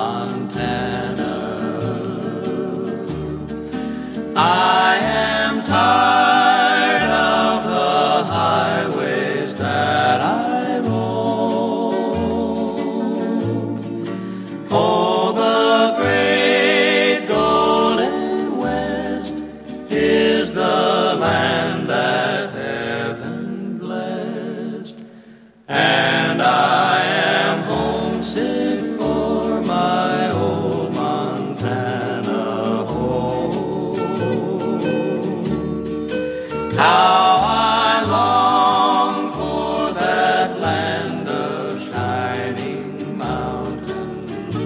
Montana. I am tired of the highways that I roam. Oh, the great golden West is the land that heaven blessed, and I am homesick for my old Montana home. How I long for that land of shining mountains,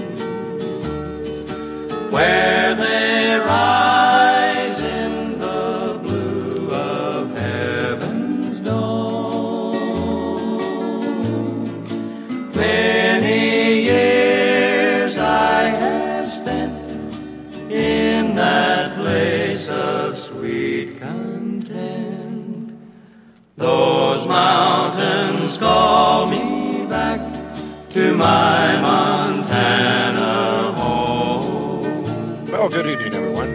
where they rise in the blue of heaven's dome. Many years I have spent in that place of sweet content. Those mountains call me back to my Montana home. Well, good evening, everyone.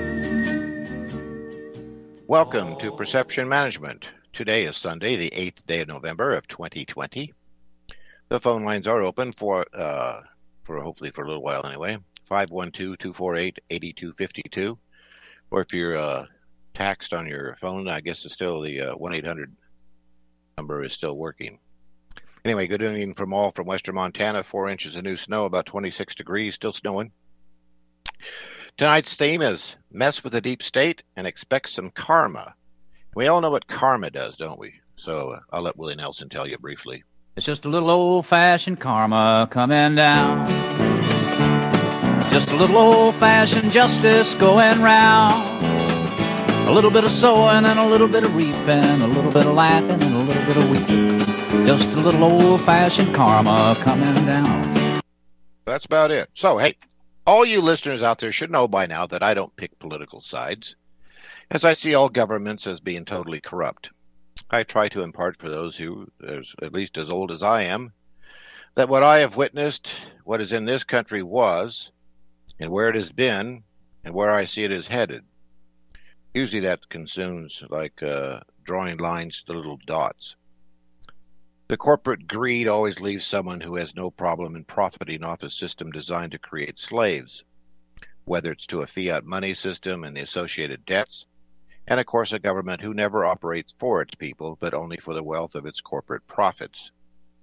Welcome to Perception Management. Today is Sunday, the 8th day of November of 2020. The phone lines are open for hopefully for a little while anyway, 512-248-8252. Or if you're taxed on your phone, I guess it's still the 1-800 number is still working. Anyway, good evening from all from western Montana. 4 inches of new snow, about 26 degrees, still snowing. Tonight's theme is mess with the deep state and expect some karma. We all know what karma does, don't we? So I'll let Willie Nelson tell you briefly. It's just a little old-fashioned karma coming down. Just a little old-fashioned justice going round. A little bit of sowing and a little bit of reaping, a little bit of laughing and a little bit of weeping. Just a little old-fashioned karma coming down. That's about it. So, hey, all you listeners out there should know by now that I don't pick political sides, as I see all governments as being totally corrupt. I try to impart for those who are at least as old as I am, that what I have witnessed, what is in this country was, and where it has been, and where I see it is headed. Usually that consumes like drawing lines to little dots. The corporate greed always leaves someone who has no problem in profiting off a system designed to create slaves, whether it's to a fiat money system and the associated debts, and of course a government who never operates for its people, but only for the wealth of its corporate profits.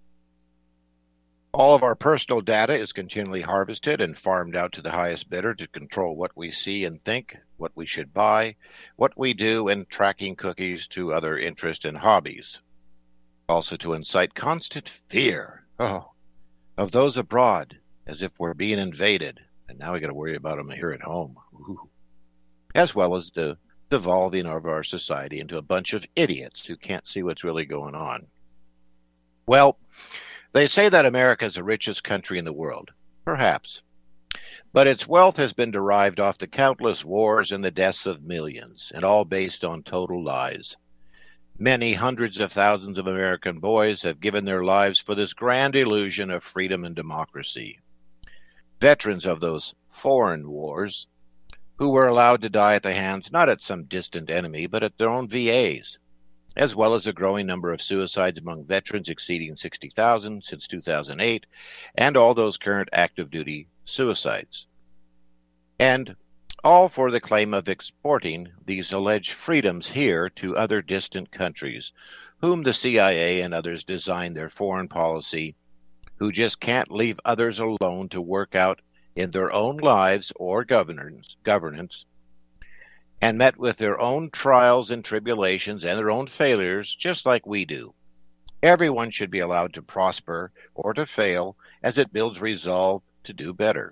All of our personal data is continually harvested and farmed out to the highest bidder to control what we see and think, what we should buy, what we do, and tracking cookies to other interests and hobbies. Also to incite constant fear of those abroad, as if we're being invaded, and now we got to worry about them here at home. Ooh. As well as the devolving of our society into a bunch of idiots who can't see what's really going on. Well, they say that America is the richest country in the world. Perhaps. But its wealth has been derived off the countless wars and the deaths of millions, and all based on total lies. Many hundreds of thousands of American boys have given their lives for this grand illusion of freedom and democracy. Veterans of those foreign wars, who were allowed to die at the hands not at some distant enemy, but at their own VAs, as well as a growing number of suicides among veterans exceeding 60,000 since 2008, and all those current active duty suicides. And all for the claim of exporting these alleged freedoms here to other distant countries, whom the CIA and others design their foreign policy, who just can't leave others alone to work out in their own lives or governance, and met with their own trials and tribulations and their own failures, just like we do. Everyone should be allowed to prosper or to fail as it builds resolve to do better.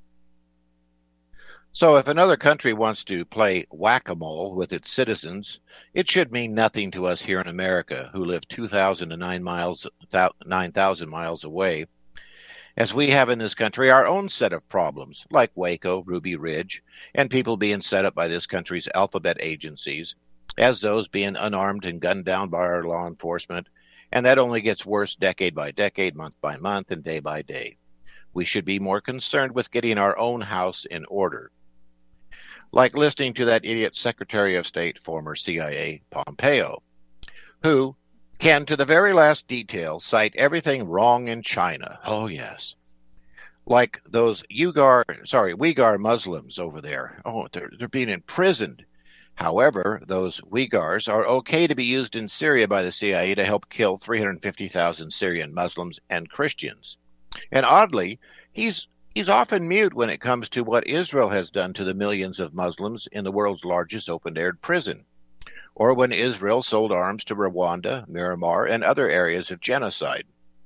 So if another country wants to play whack-a-mole with its citizens, it should mean nothing to us here in America, who live 2,000 to 9,000 miles away, as we have in this country our own set of problems, like Waco, Ruby Ridge, and people being set up by this country's alphabet agencies, as those being unarmed and gunned down by our law enforcement, and that only gets worse decade by decade, month by month, and day by day. We should be more concerned with getting our own house in order. Like listening to that idiot Secretary of State, former CIA Pompeo, who can, to the very last detail, cite everything wrong in China. Oh, yes. Like those Uyghur Muslims over there. Oh, they're being imprisoned. However, those Uyghurs are okay to be used in Syria by the CIA to help kill 350,000 Syrian Muslims and Christians. And oddly, he's often mute when it comes to what Israel has done to the millions of Muslims in the world's largest open-air prison, or when Israel sold arms to Rwanda, Myanmar, and other areas of genocide.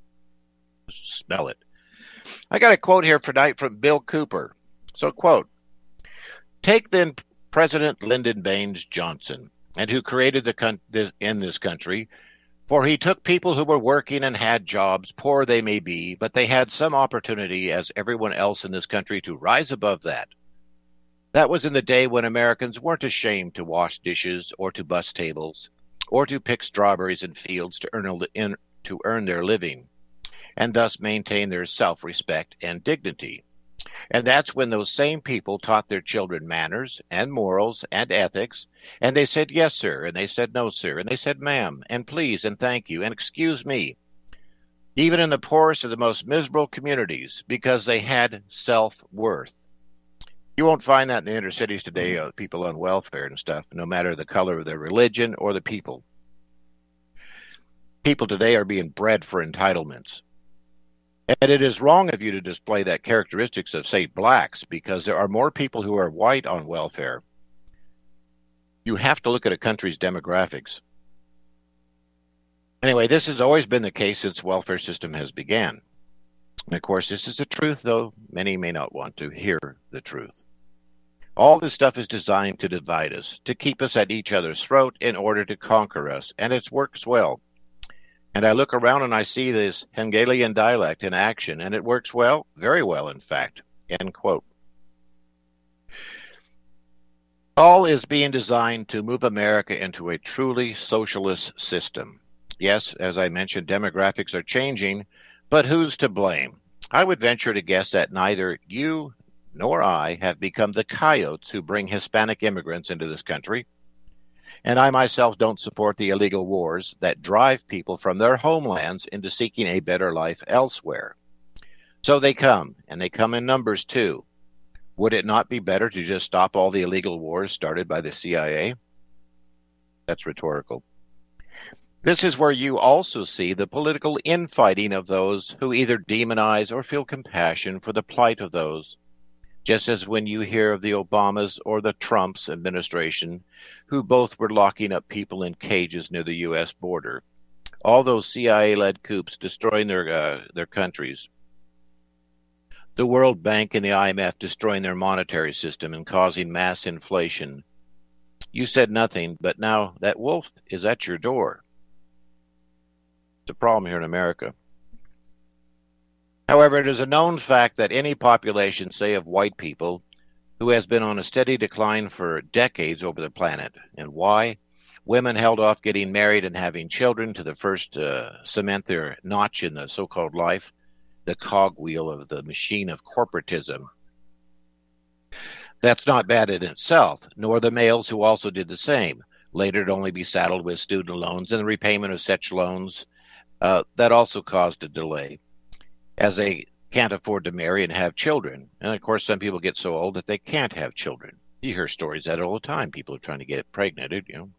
Smell it. I got a quote here tonight from Bill Cooper. So, quote, "Take then President Lyndon Baines Johnson, and who created in this country, for he took people who were working and had jobs, poor they may be, but they had some opportunity as everyone else in this country to rise above that. That was in the day when Americans weren't ashamed to wash dishes or to bus tables or to pick strawberries in fields to earn their living, and thus maintain their self-respect and dignity. And that's when those same people taught their children manners and morals and ethics, and they said yes, sir, and they said no, sir, and they said ma'am, and please, and thank you, and excuse me, even in the poorest of the most miserable communities, because they had self-worth. You won't find that in the inner cities today, people on welfare and stuff, no matter the color of their religion or the people. People today are being bred for entitlements. And it is wrong of you to display that characteristics of, say, blacks, because there are more people who are white on welfare. You have to look at a country's demographics. Anyway, this has always been the case since the welfare system has began. And of course, this is the truth, though many may not want to hear the truth. All this stuff is designed to divide us, to keep us at each other's throat in order to conquer us, and it works well. And I look around and I see this Hungarian dialect in action, and it works well, very well, in fact. End quote. All is being designed to move America into a truly socialist system. Yes, as I mentioned, demographics are changing, but who's to blame? I would venture to guess that neither you nor I have become the coyotes who bring Hispanic immigrants into this country. And I myself don't support the illegal wars that drive people from their homelands into seeking a better life elsewhere. So they come, and they come in numbers too. Would it not be better to just stop all the illegal wars started by the CIA? That's rhetorical. This is where you also see the political infighting of those who either demonize or feel compassion for the plight of those. Just as when you hear of the Obamas or the Trump's administration, who both were locking up people in cages near the U.S. border, all those CIA-led coups destroying their countries, the World Bank and the IMF destroying their monetary system and causing mass inflation. You said nothing, but now that wolf is at your door. It's a problem here in America. However, it is a known fact that any population, say of white people, who has been on a steady decline for decades over the planet. And why? Women held off getting married and having children to the first cement their notch in the so-called life, the cogwheel of the machine of corporatism. That's not bad in itself, nor the males who also did the same, later to only be saddled with student loans and the repayment of such loans. That also caused a delay, as they can't afford to marry and have children. And of course, some people get so old that they can't have children. You hear stories of that all the time. People are trying to get pregnant,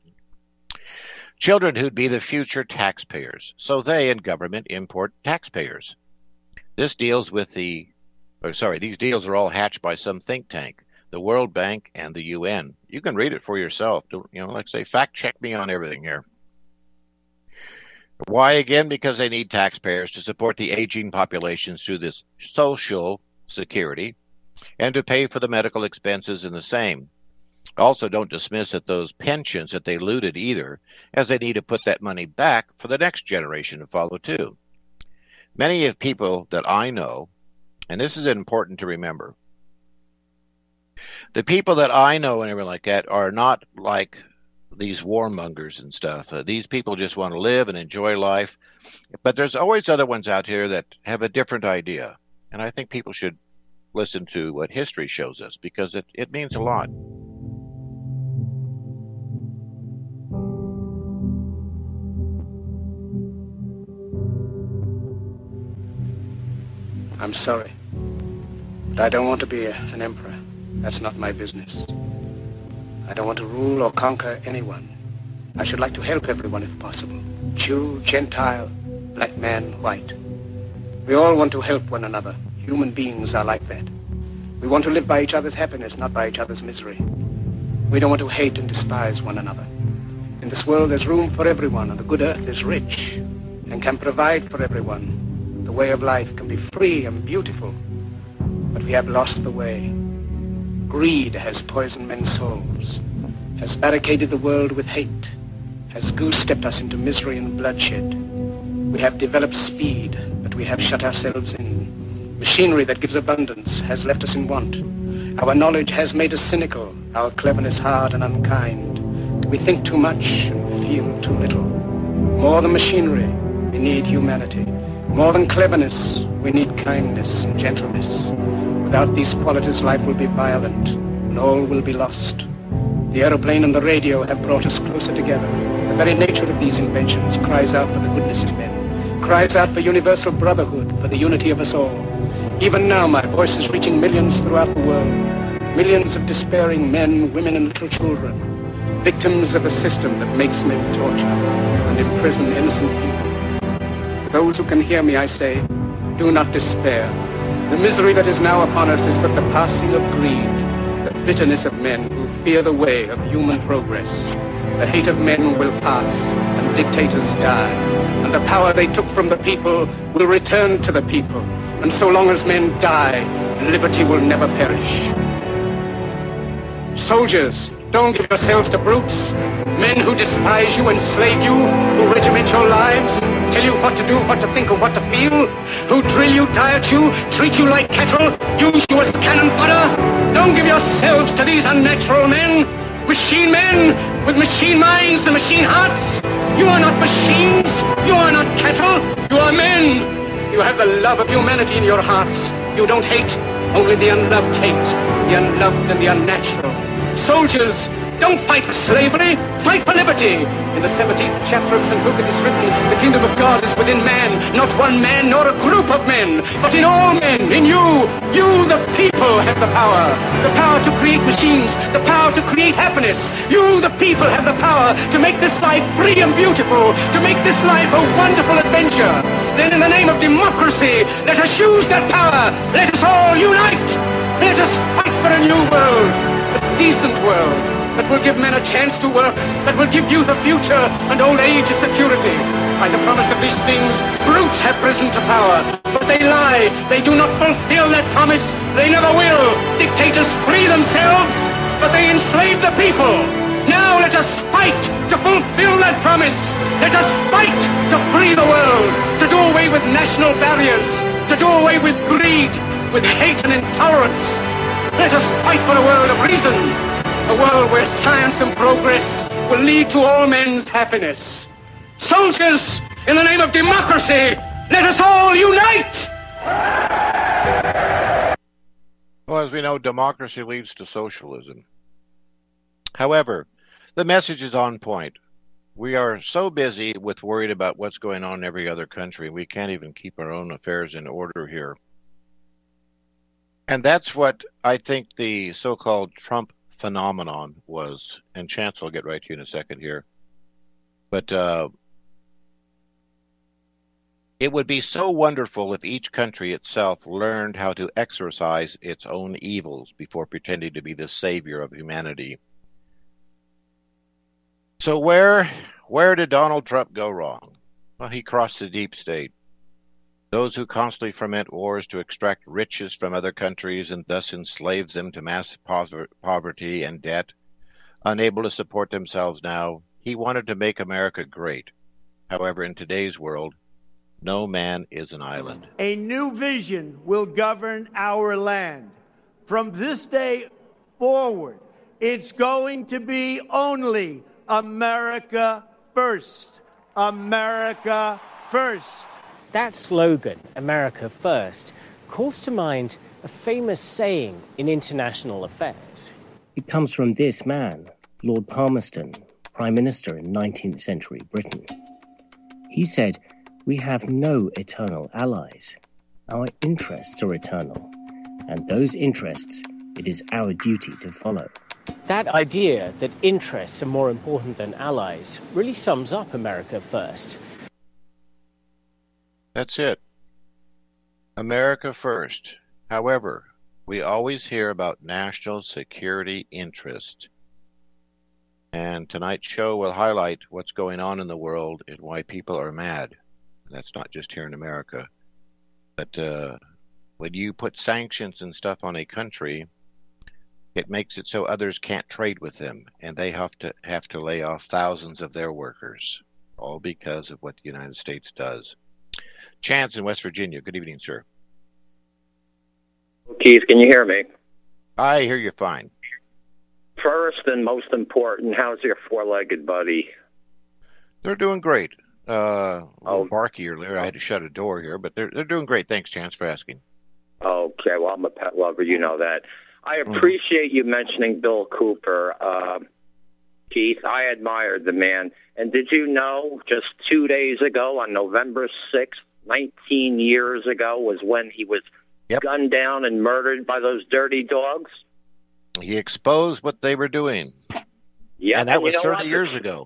Children who'd be the future taxpayers. So they and government import taxpayers. These deals are all hatched by some think tank, the World Bank and the UN. You can read it for yourself. Like I say, fact check me on everything here. Why again? Because they need taxpayers to support the aging populations through this social security and to pay for the medical expenses and the same. Also, don't dismiss that those pensions that they looted either, as they need to put that money back for the next generation to follow too. Many of people that I know, and this is important to remember, the people that I know and everything like that are not like these warmongers and stuff. These people just want to live and enjoy life. But there's always other ones out here that have a different idea. And I think people should listen to what history shows us because it means a lot. I'm sorry, but I don't want to be an emperor. That's not my business. I don't want to rule or conquer anyone. I should like to help everyone if possible. Jew, Gentile, black man, white. We all want to help one another. Human beings are like that. We want to live by each other's happiness, not by each other's misery. We don't want to hate and despise one another. In this world there's room for everyone, and the good earth is rich and can provide for everyone. The way of life can be free and beautiful, but we have lost the way. Greed has poisoned men's souls, has barricaded the world with hate, has goose-stepped us into misery and bloodshed. We have developed speed, but we have shut ourselves in. Machinery that gives abundance has left us in want. Our knowledge has made us cynical, our cleverness hard and unkind. We think too much and feel too little. More than machinery, we need humanity. More than cleverness, we need kindness and gentleness. Without these qualities, life will be violent, and all will be lost. The aeroplane and the radio have brought us closer together. The very nature of these inventions cries out for the goodness of men, cries out for universal brotherhood, for the unity of us all. Even now, my voice is reaching millions throughout the world, millions of despairing men, women, and little children, victims of a system that makes men torture and imprison innocent people. Those who can hear me, I say, do not despair. The misery that is now upon us is but the passing of greed, the bitterness of men who fear the way of human progress. The hate of men will pass, and dictators die, and the power they took from the people will return to the people. And so long as men die, liberty will never perish. Soldiers, don't give yourselves to brutes, men who despise you, enslave you, who regiment your lives, tell you what to do, what to think, and what to feel, who drill you, diet you, treat you like cattle, use you as cannon fodder. Don't give yourselves to these unnatural men, machine men with machine minds and machine hearts. You are not machines, you are not cattle, you are men. You have the love of humanity in your hearts. You don't hate, only the unloved hate, the unloved and the unnatural. Soldiers, don't fight for slavery, fight for liberty. In the 17th chapter of St. Luke it is written, the kingdom of God is within man, not one man nor a group of men, but in all men, in you. You, the people, have the power to create machines, the power to create happiness. You, the people, have the power to make this life free and beautiful, to make this life a wonderful adventure. Then in the name of democracy, let us use that power. Let us all unite. Let us fight for a new world, a decent world, that will give men a chance to work, that will give youth a future and old age a security. By the promise of these things, brutes have risen to power, but they lie. They do not fulfill that promise. They never will. Dictators free themselves, but they enslave the people. Now let us fight to fulfill that promise. Let us fight to free the world, to do away with national barriers, to do away with greed, with hate and intolerance. Let us fight for a world of reason, a world where science and progress will lead to all men's happiness. Soldiers, in the name of democracy, let us all unite! Well, as we know, democracy leads to socialism. However, the message is on point. We are so busy with worried about what's going on in every other country, we can't even keep our own affairs in order here. And that's what I think the so-called Trump phenomenon was. And Chance, I'll get right to you in a second here. But it would be so wonderful if each country itself learned how to exorcise its own evils before pretending to be the savior of humanity. So where did Donald Trump go wrong? Well, he crossed the deep state. Those who constantly foment wars to extract riches from other countries and thus enslaves them to mass poverty and debt, unable to support themselves now, he wanted to make America great. However, in today's world, no man is an island. A new vision will govern our land. From this day forward, it's going to be only America first. America first. That slogan, America First, calls to mind a famous saying in international affairs. It comes from this man, Lord Palmerston, Prime Minister in 19th century Britain. He said, "We have no eternal allies. Our interests are eternal, and those interests it is our duty to follow." That idea that interests are more important than allies really sums up America First. That's it. America first. However, we always hear about national security interest. And tonight's show will highlight what's going on in the world and why people are mad. And that's not just here in America. But when you put sanctions and stuff on a country, it makes it so others can't trade with them, and they have to lay off thousands of their workers, all because of what the United States does. Chance in West Virginia. Good evening, sir. Keith, can you hear me? I hear you fine. First and most important, how's your four-legged buddy? They're doing great. A little barky earlier. I had to shut a door here, but they're doing great. Thanks, Chance, for asking. Okay, well, I'm a pet lover. You know that. I appreciate you mentioning Bill Cooper. Keith, I admired the man. And did you know just 2 days ago, on November 6th, 19 years ago, was when he was gunned down and murdered by those dirty dogs? He exposed what they were doing. Yeah, and that was 30 years ago.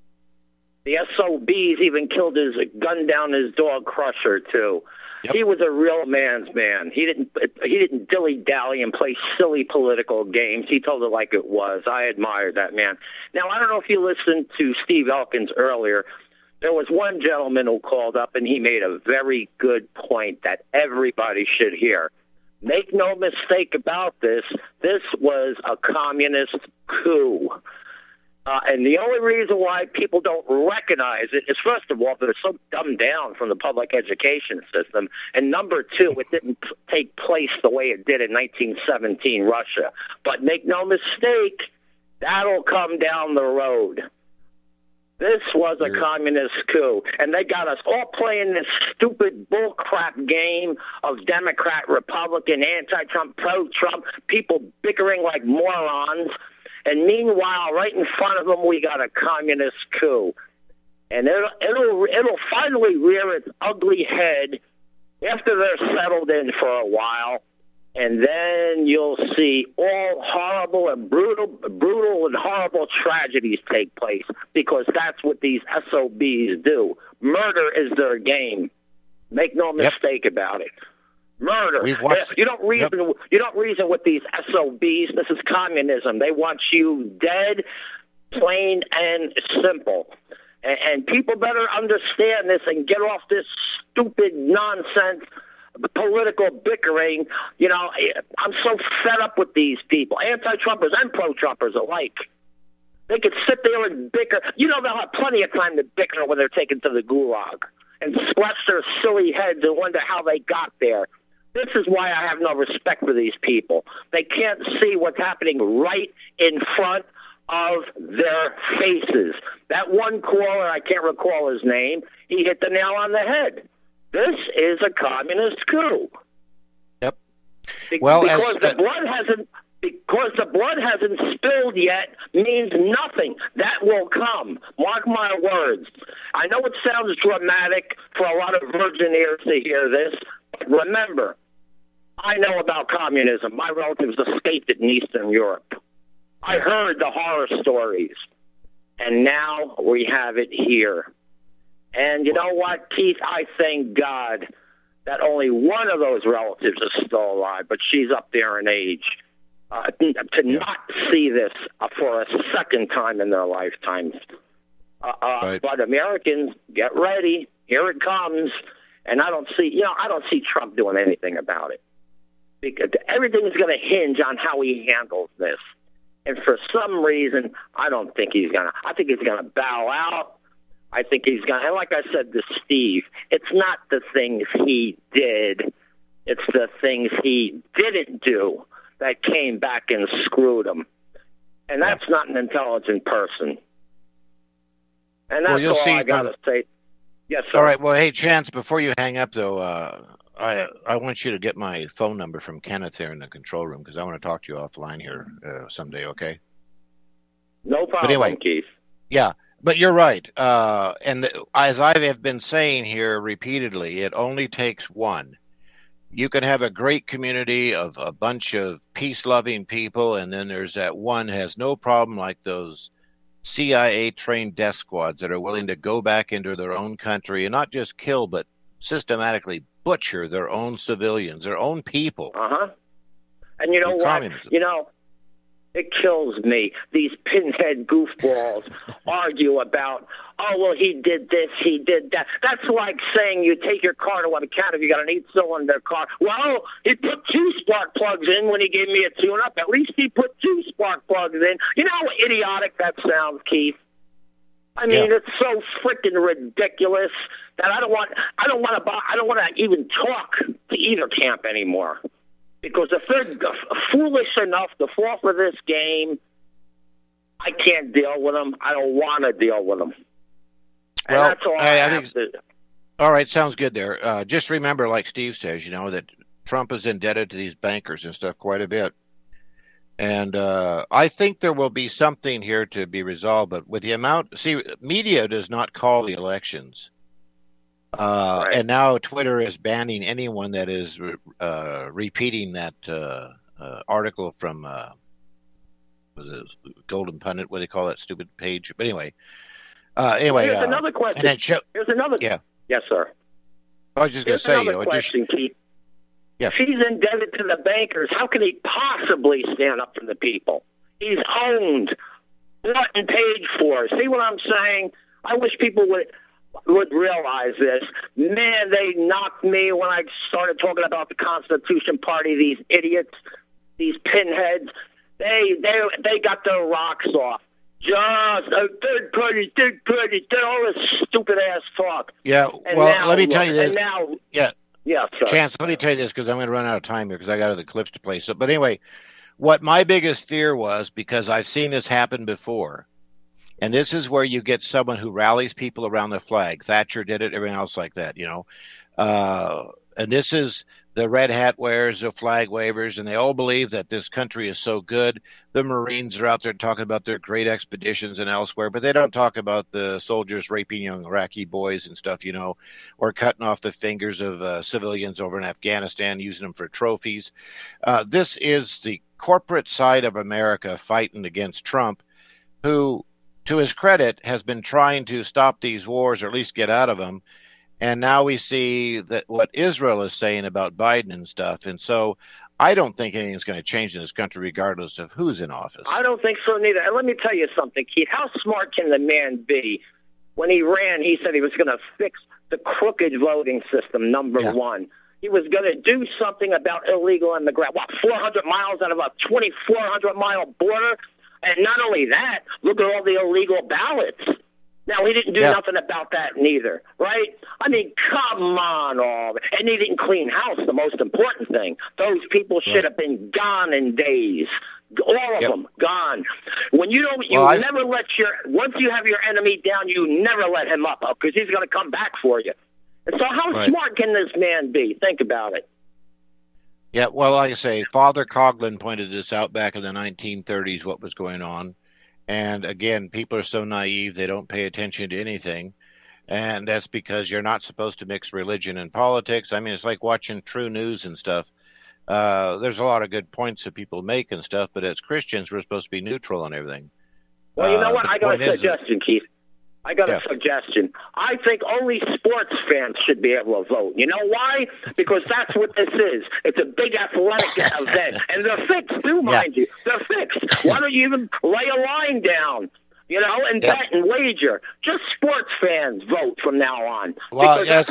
The SOBs even gunned down his dog Crusher, too. Yep. He was a real man's man. He didn't dilly-dally and play silly political games. He told it like it was. I admired that man. Now, I don't know if you listened to Steve Elkins earlier. There was one gentleman who called up, and he made a very good point that everybody should hear. Make no mistake about this. This was a communist coup. And the only reason why people don't recognize it is, first of all, they're so dumbed down from the public education system. And number two, it didn't take place the way it did in 1917 Russia. But make no mistake, that'll come down the road. This was a communist coup, and they got us all playing this stupid bullcrap game of Democrat, Republican, anti-Trump, pro-Trump, people bickering like morons. And meanwhile, right in front of them, we got a communist coup. And it'll finally rear its ugly head after they're settled in for a while. And then you'll see all horrible and brutal and horrible tragedies take place, because that's what these SOBs do. Murder is their game. Make no mistake about it. Murder. You don't reason with these SOBs. This is communism. They want you dead, plain and simple. And people better understand this and get off this stupid nonsense political bickering. You know, I'm so fed up with these people, anti-Trumpers and pro-Trumpers alike. They could sit there and bicker. You know, they'll have plenty of time to bicker when they're taken to the gulag and scratch their silly heads and wonder how they got there. This is why I have no respect for these people. They can't see what's happening right in front of their faces. That one caller, I can't recall his name, he hit the nail on the head. This is a communist coup. Yep. Because the blood hasn't spilled yet means nothing. That will come. Mark my words. I know it sounds dramatic for a lot of virgin ears to hear this, but remember, I know about communism. My relatives escaped it in Eastern Europe. I heard the horror stories, and now we have it here. And you know what, Keith? I thank God that only one of those relatives is still alive, but she's up there in age. To not see this for a second time in their lifetimes. But Americans, get ready. Here it comes. And I don't see Trump doing anything about it. Because everything's going to hinge on how he handles this. And for some reason, I don't think he's going to. I think he's going to bow out. I think he's going to. And like I said to Steve, it's not the things he did. It's the things he didn't do that came back and screwed him. And that's not an intelligent person. And that's all I got to say. Yes, sir. All right. Well, hey, Chance, before you hang up, though, I want you to get my phone number from Kenneth there in the control room because I want to talk to you offline here someday, okay? No problem, but anyway, Keith. Yeah, but you're right. As I have been saying here repeatedly, it only takes one. You can have a great community of a bunch of peace-loving people, and then there's that one has no problem like those CIA-trained death squads that are willing to go back into their own country and not just kill, but systematically butcher their own civilians, their own people. And you know what? Communism. You know, it kills me. These pinhead goofballs argue about, oh, well, he did this, he did that. That's like saying you take your car to a mechanic, you got an 8-cylinder car. Well, he put 2 spark plugs in when he gave me a tune-up. At least he put 2 spark plugs in. You know how idiotic that sounds, Keith? I mean, It's so freaking ridiculous that I don't want to even talk to either camp anymore. Because if they're foolish enough to fall for this game, I can't deal with them. I don't want to deal with them. And well, that's all I think. All right, sounds good there. Just remember, like Steve says, that Trump is indebted to these bankers and stuff quite a bit. And I think there will be something here to be resolved. But with the amount, media does not call the elections. Right. And now Twitter is banning anyone that is repeating that article from was it Golden Pundit, what do they call that stupid page? But anyway, here's another question. Here's another. Yeah. Yes, sir. I was just going to say, another question, Keith. Yeah. If he's indebted to the bankers, how can he possibly stand up for the people? He's owned, bought and paid for. See what I'm saying? I wish people would realize this. Man, they knocked me when I started talking about the Constitution Party. These idiots, these pinheads, they got their rocks off. Just a third party, did all this stupid ass talk. Yeah, and well, now, let me tell you this. And now, yeah, sir. Chance, let me tell you this because I'm going to run out of time here because I got other clips to play. So, but anyway, what my biggest fear was, because I've seen this happen before, and this is where you get someone who rallies people around the flag. Thatcher did it, everyone else like that, and this is the red hat wearers, the flag wavers, and they all believe that this country is so good. The Marines are out there talking about their great expeditions and elsewhere, but they don't talk about the soldiers raping young Iraqi boys and stuff, or cutting off the fingers of civilians over in Afghanistan, using them for trophies. This is the corporate side of America fighting against Trump, who, to his credit, has been trying to stop these wars or at least get out of them. And now we see that what Israel is saying about Biden and stuff. And so I don't think anything's going to change in this country regardless of who's in office. I don't think so neither. And let me tell you something, Keith. How smart can the man be? When he ran, he said he was going to fix the crooked voting system, number one. He was going to do something about illegal immigration. 400 miles out of a 2,400-mile border? And not only that, look at all the illegal ballots. Now, he didn't do nothing about that neither, right? I mean, come on, all. And he didn't clean house, the most important thing. Those people should have been gone in days. All of them, gone. When you don't, never let once you have your enemy down, you never let him up, because he's going to come back for you. And so how smart can this man be? Think about it. Yeah, well, like I say, Father Coughlin pointed this out back in the 1930s, what was going on. And again, people are so naive, they don't pay attention to anything. And that's because you're not supposed to mix religion and politics. I mean, it's like watching True News and stuff. There's a lot of good points that people make and stuff, but as Christians, we're supposed to be neutral on everything. Well, you know what? I got a suggestion, Keith. I got a suggestion. I think only sports fans should be able to vote. You know why? Because that's what this is. It's a big athletic event. And they're fixed, too, mind you. They're fixed. Why don't you even lay a line down, and bet and wager? Just sports fans vote from now on. Well, because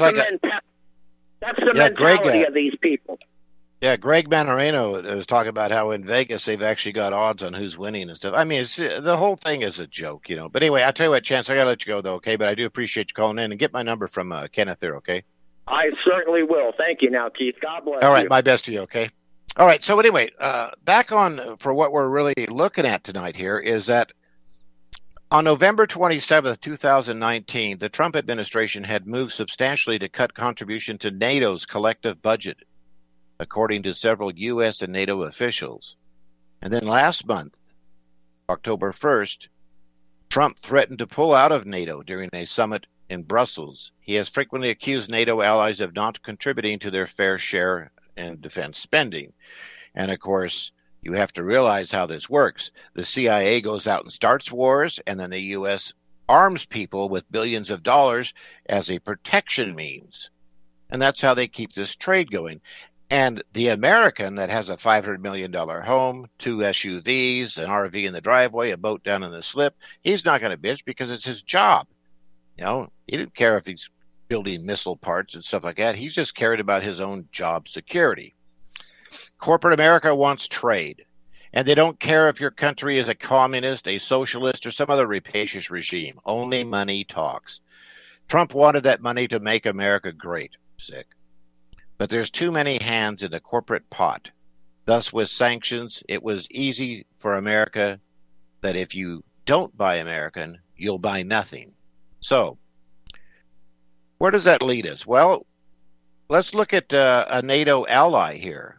that's the mentality of these people. Yeah, Greg Manorino was talking about how in Vegas they've actually got odds on who's winning and stuff. I mean, the whole thing is a joke, But anyway, I'll tell you what, Chance, I got to let you go, though, okay? But I do appreciate you calling in, and get my number from Kenneth there, okay? I certainly will. Thank you now, Keith. God bless you. All right, my best to you, okay? All right, so anyway, back on for what we're really looking at tonight here is that On November 27, 2019, the Trump administration had moved substantially to cut contribution to NATO's collective budget, according to several U.S. and NATO officials. And then last month, October 1st, Trump threatened to pull out of NATO during a summit in Brussels. He has frequently accused NATO allies of not contributing to their fair share in defense spending. And of course, you have to realize how this works. The CIA goes out and starts wars, and then the U.S. arms people with billions of dollars as a protection means. And that's how they keep this trade going. And the American that has a $500 million home, 2 SUVs, an RV in the driveway, a boat down in the slip, he's not going to bitch because it's his job. You know, he didn't care if he's building missile parts and stuff like that. He's just cared about his own job security. Corporate America wants trade, and they don't care if your country is a communist, a socialist, or some other rapacious regime. Only money talks. Trump wanted that money to make America great. Sick. But there's too many hands in the corporate pot. Thus, with sanctions, it was easy for America that if you don't buy American, you'll buy nothing. So, where does that lead us? Well, let's look at a NATO ally here.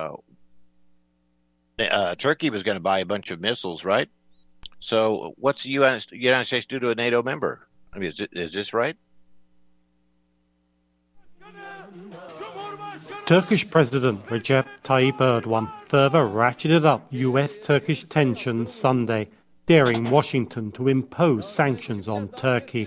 Turkey was going to buy a bunch of missiles, right? So what's the United States do to a NATO member? I mean, is this right? Turkish President Recep Tayyip Erdogan further ratcheted up U.S.-Turkish tensions Sunday, daring Washington to impose sanctions on Turkey.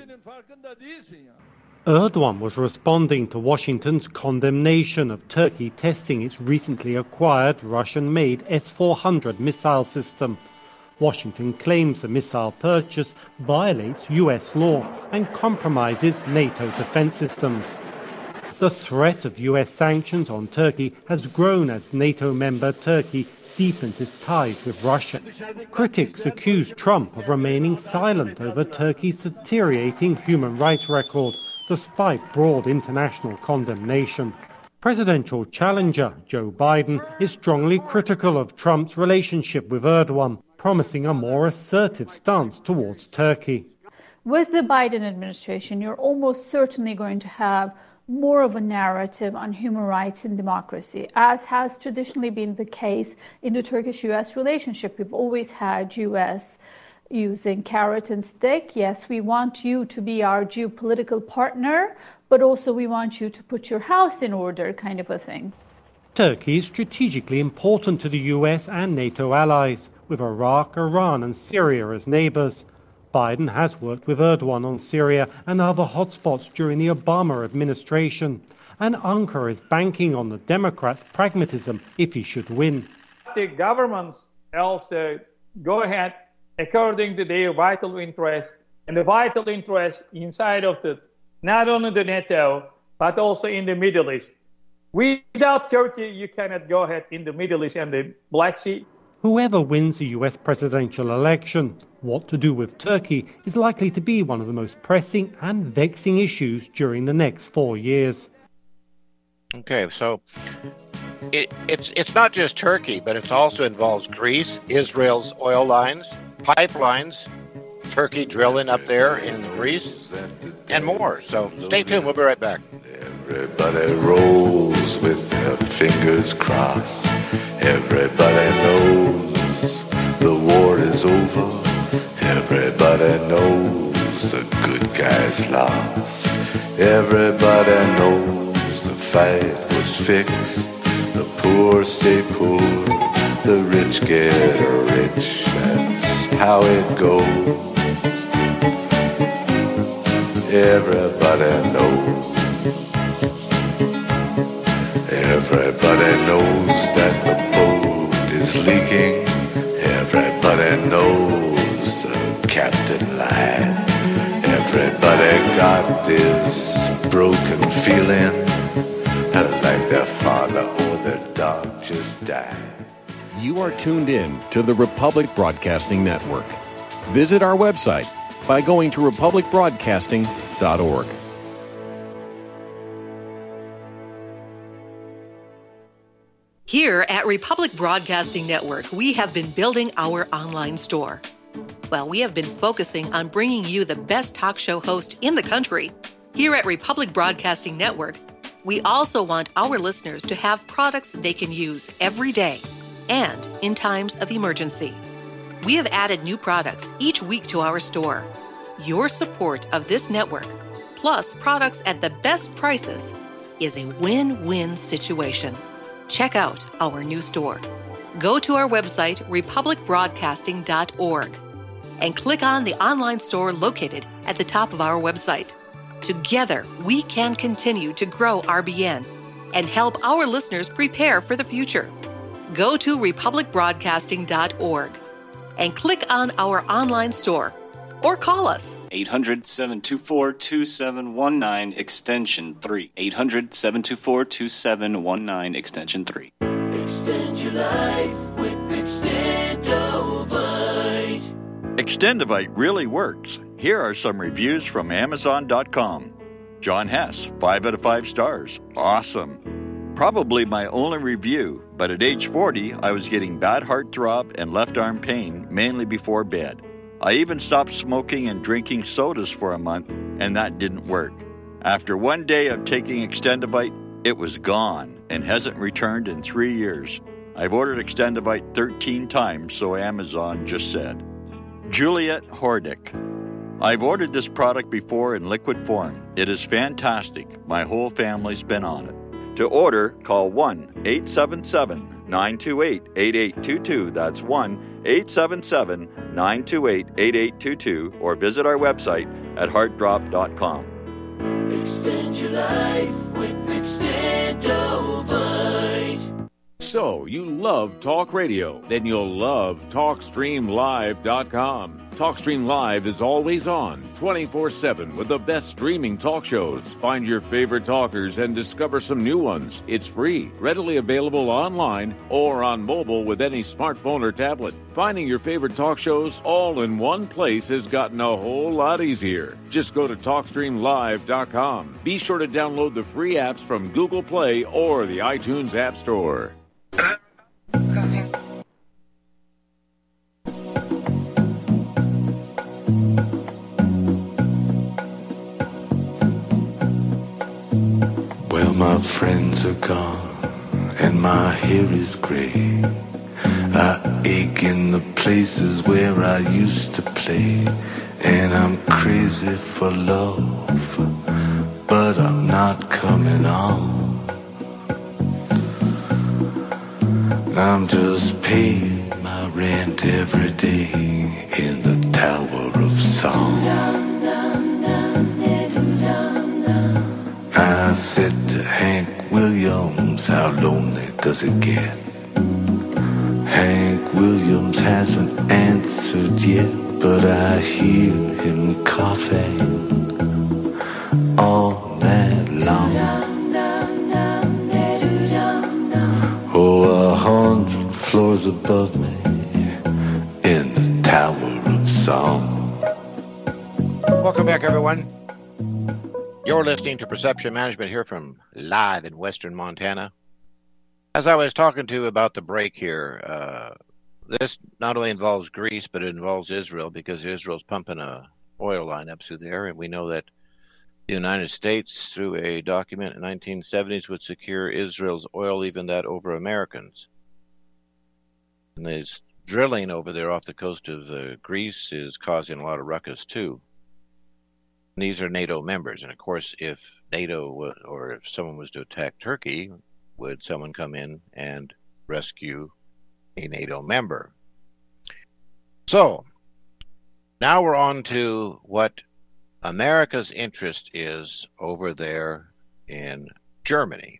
Erdogan was responding to Washington's condemnation of Turkey testing its recently acquired Russian-made S-400 missile system. Washington claims the missile purchase violates U.S. law and compromises NATO defense systems. The threat of U.S. sanctions on Turkey has grown as NATO member Turkey deepens its ties with Russia. Critics accuse Trump of remaining silent over Turkey's deteriorating human rights record, despite broad international condemnation. Presidential challenger Joe Biden is strongly critical of Trump's relationship with Erdogan, promising a more assertive stance towards Turkey. With the Biden administration, you're almost certainly going to have more of a narrative on human rights and democracy, as has traditionally been the case in the Turkish-U.S. relationship. We've always had U.S. using carrot and stick. Yes, we want you to be our geopolitical partner, but also we want you to put your house in order, kind of a thing. Turkey is strategically important to the U.S. and NATO allies, with Iraq, Iran and Syria as neighbors. Biden has worked with Erdogan on Syria and other hotspots during the Obama administration, and Ankara is banking on the Democrats' pragmatism if he should win. The governments also go ahead according to their vital interest, and the vital interest inside of not only the NATO, but also in the Middle East. Without Turkey, you cannot go ahead in the Middle East and the Black Sea. Whoever wins the U.S. presidential election, what to do with Turkey is likely to be one of the most pressing and vexing issues during the next 4 years. Okay, so it's not just Turkey, but it also involves Greece, Israel's oil lines, pipelines, Turkey drilling up there in Greece, and more. So stay tuned. We'll be right back. Everybody rolls with their fingers crossed. Everybody knows the war is over. Everybody knows the good guys lost. Everybody knows the fight was fixed. The poor stay poor, the rich get rich. That's how it goes. Everybody knows. Everybody knows that the boat is leaking. Everybody knows the captain lied. Everybody got this broken feeling, like their father or their dog just died. You are tuned in to the Republic Broadcasting Network. Visit our website by going to republicbroadcasting.org. Here at Republic Broadcasting Network, we have been building our online store. Well, we have been focusing on bringing you the best talk show host in the country. Here at Republic Broadcasting Network, we also want our listeners to have products they can use every day and in times of emergency. We have added new products each week to our store. Your support of this network, plus products at the best prices, is a win-win situation. Check out our new store. Go to our website, republicbroadcasting.org, and click on the online store located at the top of our website. Together, we can continue to grow RBN and help our listeners prepare for the future. Go to republicbroadcasting.org and click on our online store or call us. 800-724-2719, extension 3. 800-724-2719, extension 3. Extend your life with Extendovite. Extendovite really works. Here are some reviews from Amazon.com. John Hess, 5 out of 5 stars. Awesome. Probably my only review, but at age 40, I was getting bad heartthrob and left arm pain, mainly before bed. I even stopped smoking and drinking sodas for a month, and that didn't work. After one day of taking Extendovite, it was gone and hasn't returned in 3 years. I've ordered Extendovite 13 times, so Amazon just said. Juliet Hordick. I've ordered this product before in liquid form. It is fantastic. My whole family's been on it. To order, call 1-877-928-8822. That's 1-877-928-8822. Or visit our website at heartdrop.com. Extend your life with Extendovite. So, you love talk radio? Then you'll love TalkStreamLive.com. TalkStream Live is always on, 24/7, with the best streaming talk shows. Find your favorite talkers and discover some new ones. It's free, readily available online or on mobile with any smartphone or tablet. Finding your favorite talk shows all in one place has gotten a whole lot easier. Just go to TalkStreamLive.com. Be sure to download the free apps from Google Play or the iTunes App Store. Well, my friends are gone and my hair is gray. I ache in the places where I used to play. And I'm crazy for love, but I'm not coming on. I'm just paying my rent every day in the Tower of Song. I said to Hank Williams, how lonely does it get? Hank Williams hasn't answered yet, but I hear him coughing all night long. Oh, 100 floors above me in the Tower of Song. Welcome back, everyone. You're listening to Perception Management here from live in Western Montana. As I was talking to about the break here, this not only involves Greece, but it involves Israel, because Israel's pumping a oil line up through there, and we know that the United States, through a document in the 1970s, would secure Israel's oil, even that over Americans. And there's drilling over there off the coast of Greece is causing a lot of ruckus, too. And these are NATO members, and of course, if NATO or if someone was to attack Turkey, would someone come in and rescue a NATO member? So, now we're on to what America's interest is over there in Germany.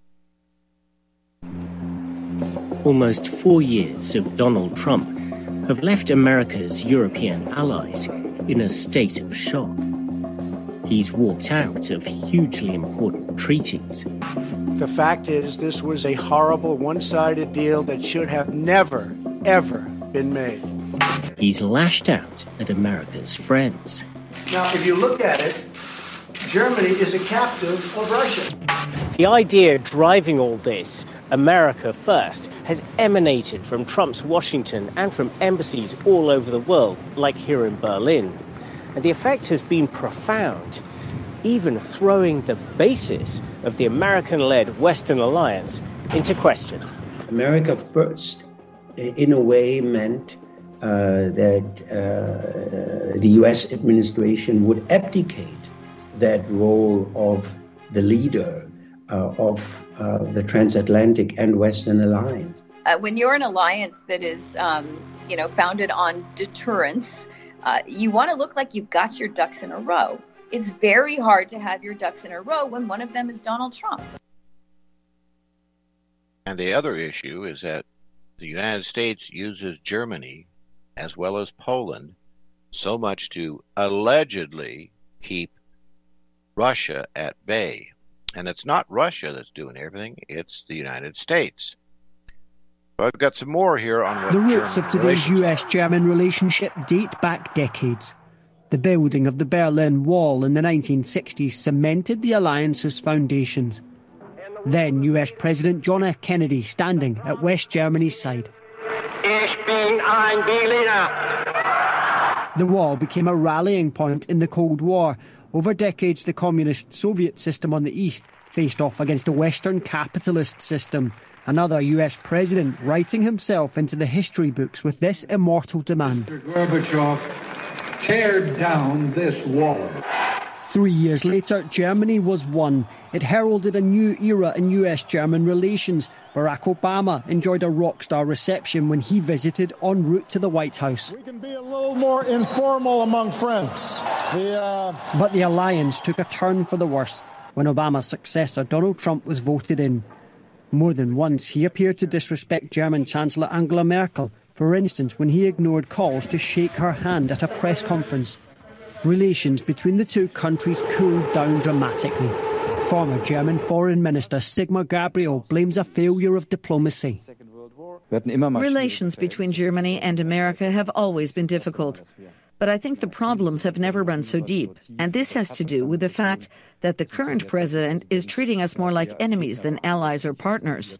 Almost 4 years of Donald Trump have left America's European allies in a state of shock. He's walked out of hugely important treaties. The fact is, this was a horrible one-sided deal that should have never, ever been made. He's lashed out at America's friends. Now, if you look at it, Germany is a captive of Russia. The idea driving all this America First has emanated from Trump's Washington and from embassies all over the world, like here in Berlin. And the effect has been profound, even throwing the basis of the American-led Western alliance into question. America First, in a way, meant that the U.S. administration would abdicate that role of the leader of the transatlantic and Western alliance. When you're an alliance that is, founded on deterrence, you want to look like you've got your ducks in a row. It's very hard to have your ducks in a row when one of them is Donald Trump. And the other issue is that the United States uses Germany, as well as Poland, so much to allegedly keep Russia at bay. And it's not Russia that's doing everything, it's the United States. So I've got some more here on what the roots German of today's relations US-German relationship date back decades. The building of the Berlin Wall in the 1960s cemented the alliance's foundations. Then US President John F. Kennedy standing at West Germany's side. Ich bin ein Berliner. The wall became a rallying point in the Cold War. Over decades, the communist Soviet system on the east faced off against a Western capitalist system. Another US president writing himself into the history books with this immortal demand. Mr. Gorbachev, tear down this wall. 3 years later, Germany was won. It heralded a new era in US-German relations. Barack Obama enjoyed a rock star reception when he visited en route to the White House. We can be a little more informal among friends. But the alliance took a turn for the worse when Obama's successor, Donald Trump, was voted in. More than once, he appeared to disrespect German Chancellor Angela Merkel, for instance, when he ignored calls to shake her hand at a press conference. Relations between the two countries cooled down dramatically. Former German Foreign Minister Sigmar Gabriel blames a failure of diplomacy. Relations between Germany and America have always been difficult. But I think the problems have never run so deep. And this has to do with the fact that the current president is treating us more like enemies than allies or partners.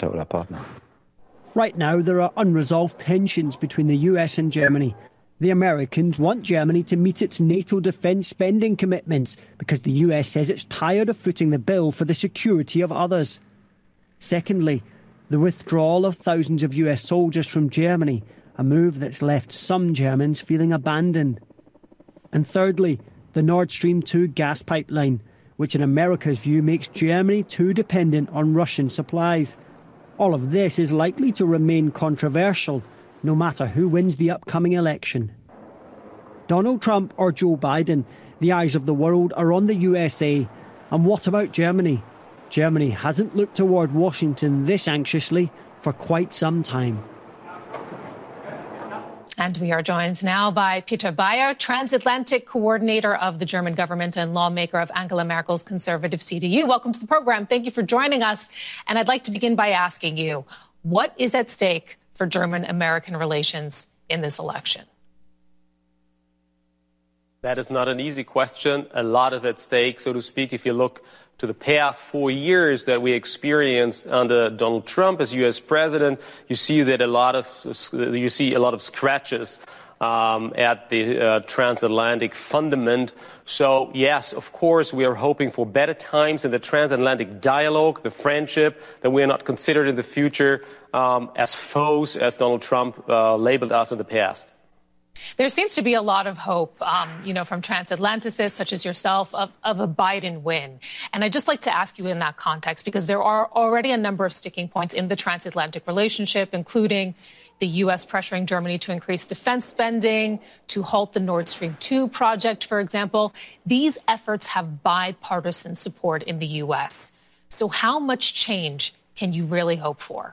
Right now, there are unresolved tensions between the US and Germany. The Americans want Germany to meet its NATO defence spending commitments because the US says it's tired of footing the bill for the security of others. Secondly, the withdrawal of thousands of US soldiers from Germany, a move that's left some Germans feeling abandoned. And thirdly, the Nord Stream 2 gas pipeline, which in America's view makes Germany too dependent on Russian supplies. All of this is likely to remain controversial, no matter who wins the upcoming election. Donald Trump or Joe Biden, the eyes of the world are on the USA. And what about Germany? Germany hasn't looked toward Washington this anxiously for quite some time. And we are joined now by Peter Bayer, transatlantic coordinator of the German government and lawmaker of Angela Merkel's conservative CDU. Welcome to the program. Thank you for joining us. And I'd like to begin by asking you, what is at stake for German-American relations in this election? That is not an easy question. A lot is at stake, so to speak, if you look to the past 4 years that we experienced under Donald Trump as U.S. president, you see a lot of scratches at the transatlantic fundament. So yes, of course, we are hoping for better times in the transatlantic dialogue, the friendship, that we are not considered in the future as foes, as Donald Trump labeled us in the past. There seems to be a lot of hope, from transatlanticists such as yourself of a Biden win. And I'd just like to ask you in that context, because there are already a number of sticking points in the transatlantic relationship, including the U.S. pressuring Germany to increase defense spending, to halt the Nord Stream 2 project, for example. These efforts have bipartisan support in the U.S. So how much change can you really hope for?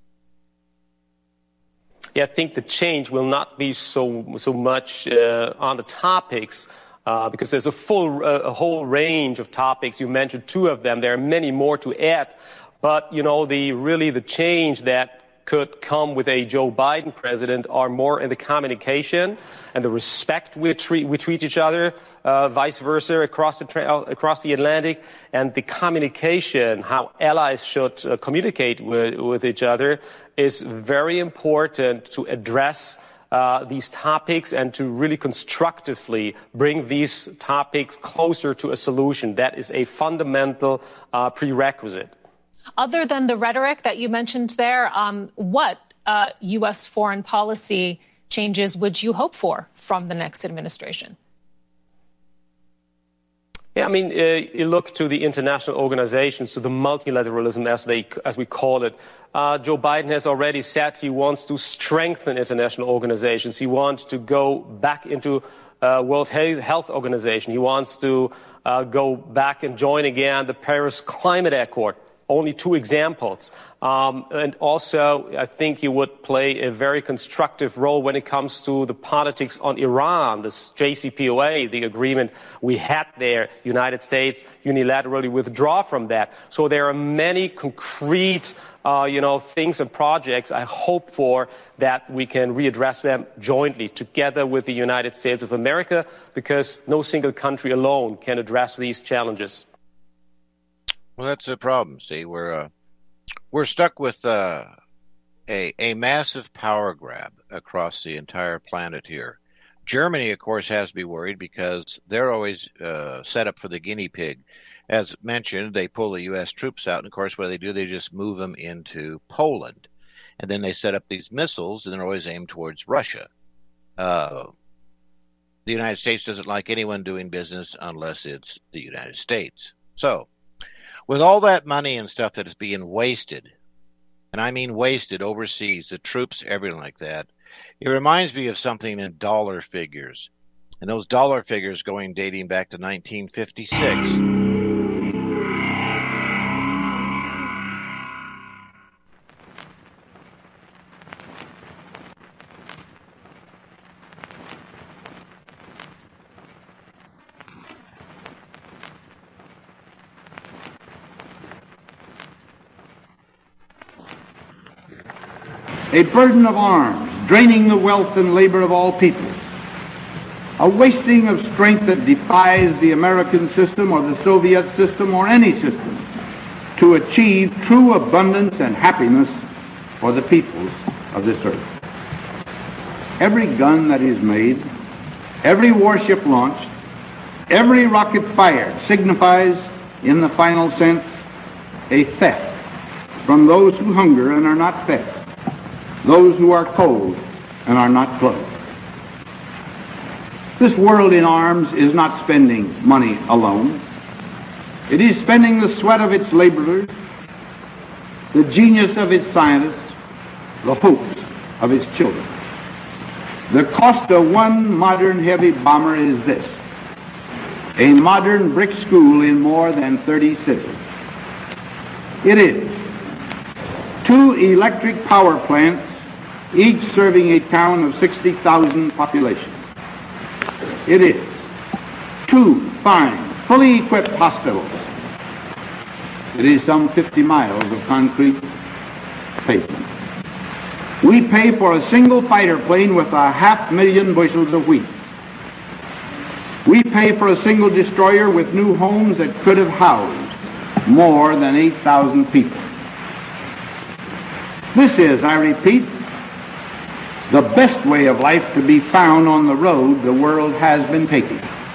Yeah, I think the change will not be so much on the topics because there's a whole range of topics. You mentioned two of them. There are many more to add. But, the change that could come with a Joe Biden president are more in the communication and the respect we treat each other, vice versa, across the Atlantic, and the communication, how allies should communicate with each other, is very important to address these topics and to really constructively bring these topics closer to a solution. That is a fundamental prerequisite. Other than the rhetoric that you mentioned there, what U.S. foreign policy changes would you hope for from the next administration? Yeah, I mean, you look to the international organizations, to the multilateralism, as we call it. Joe Biden has already said he wants to strengthen international organizations. He wants to go back into World Health Organization. He wants to go back and join again the Paris Climate Accord. Only two examples. And also, I think he would play a very constructive role when it comes to the politics on Iran, this JCPOA, the agreement we had there. United States unilaterally withdraw from that. So there are many concrete things and projects I hope for that we can readdress them jointly together with the United States of America, because no single country alone can address these challenges. Well, that's the problem. See, we're stuck with a massive power grab across the entire planet here. Germany, of course, has to be worried because they're always set up for the guinea pig. As mentioned, they pull the U.S. troops out, and of course, what they do, they just move them into Poland, and then they set up these missiles, and they're always aimed towards Russia. The United States doesn't like anyone doing business unless it's the United States. So, with all that money and stuff that is being wasted, and I mean wasted overseas, the troops, everything like that, it reminds me of something in dollar figures. And those dollar figures dating back to 1956. A burden of arms, draining the wealth and labor of all peoples, a wasting of strength that defies the American system or the Soviet system or any system to achieve true abundance and happiness for the peoples of this earth. Every gun that is made, every warship launched, every rocket fired signifies, in the final sense, a theft from those who hunger and are not fed, those who are cold and are not clothed. This world in arms is not spending money alone. It is spending the sweat of its laborers, the genius of its scientists, the hopes of its children. The cost of one modern heavy bomber is this: a modern brick school in more than 30 cities. It is 2 electric power plants, each serving a town of 60,000 population. It is 2 fine, fully equipped hospitals. It is some 50 miles of concrete pavement. We pay for a single fighter plane with 500,000 bushels of wheat. We pay for a single destroyer with new homes that could have housed more than 8,000 people. This is, I repeat, the best way of life to be found on the road the world has been taking.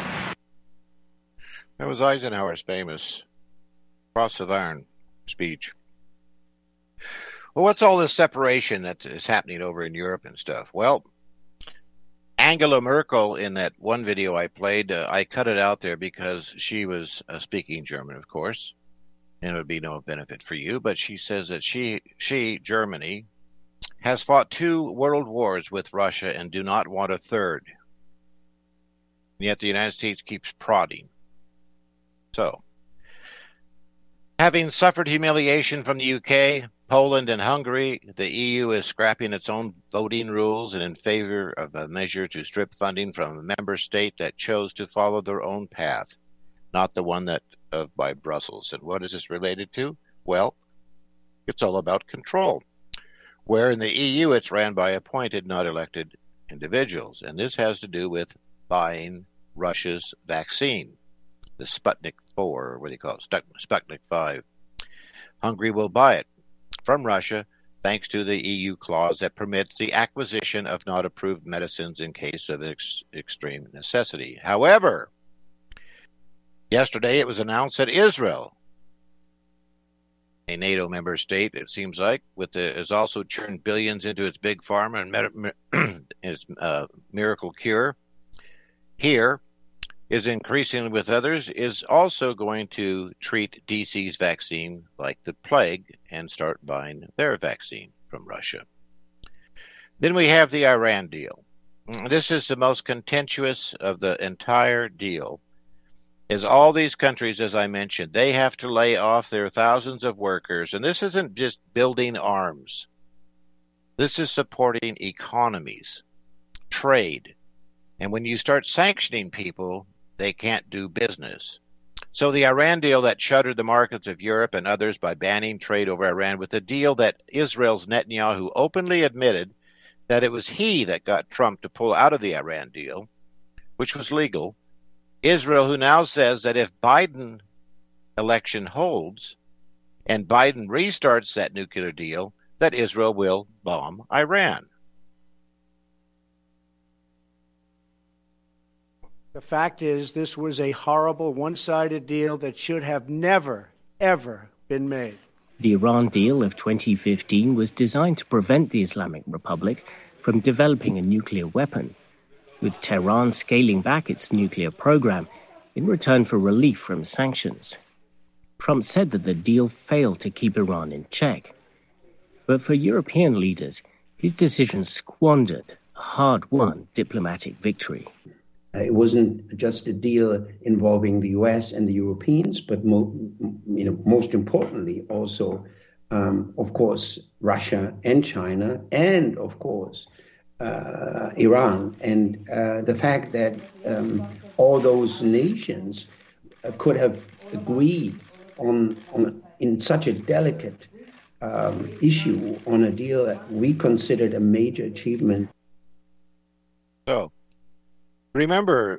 That was Eisenhower's famous Cross of Iron speech. Well, what's all this separation that is happening over in Europe and stuff? Well, Angela Merkel, in that one video I played, I cut it out there because she was speaking German, of course, and it would be no benefit for you, but she says that she, Germany, has fought 2 world wars with Russia and do not want a third. Yet the United States keeps prodding. So, having suffered humiliation from the UK, Poland, and Hungary, the EU is scrapping its own voting rules and in favor of a measure to strip funding from a member state that chose to follow their own path, not the one that by Brussels. And what is this related to? Well, it's all about control. where in the EU it's ran by appointed, not elected individuals. And this has to do with buying Russia's vaccine, the Sputnik 4, or what do you call it, Sputnik 5. Hungary will buy it from Russia thanks to the EU clause that permits the acquisition of not approved medicines in case of extreme necessity. However, yesterday it was announced that Israel, a NATO member state, it seems like, has also churned billions into its big pharma and its miracle cure. Here is increasingly with others, is also going to treat DC's vaccine like the plague and start buying their vaccine from Russia. Then we have the Iran deal. This is the most contentious of the entire deal. Is all these countries, as I mentioned, they have to lay off their thousands of workers. And this isn't just building arms. This is supporting economies, trade. And when you start sanctioning people, they can't do business. So the Iran deal that shuttered the markets of Europe and others by banning trade over Iran, with the deal that Israel's Netanyahu openly admitted that it was he that got Trump to pull out of the Iran deal, which was legal. Israel, who now says that if Biden election holds and Biden restarts that nuclear deal, that Israel will bomb Iran. The fact is, this was a horrible one-sided deal that should have never, ever been made. The Iran deal of 2015 was designed to prevent the Islamic Republic from developing a nuclear weapon, with Tehran scaling back its nuclear program in return for relief from sanctions. Trump said that the deal failed to keep Iran in check. But for European leaders, his decision squandered a hard-won diplomatic victory. It wasn't just a deal involving the U.S. and the Europeans, but most importantly also, of course, Russia and China, and of course, Iran. And the fact that all those nations could have agreed in such a delicate issue on a deal that we considered a major achievement. So, remember,